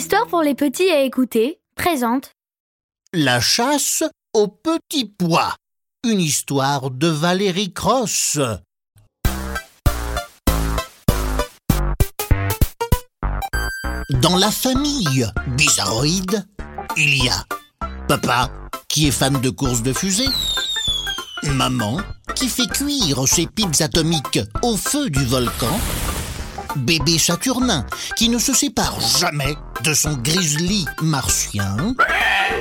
histoire pour les petits à écouter présente La chasse aux petits pois. Une histoire de Valérie Cross. Dans la famille bizarroïde, il y a papa qui est fan de courses de fusée, maman qui fait cuire ses pizzas atomiques au feu du volcan, bébé Saturnin qui ne se sépare jamais de son grizzly martien,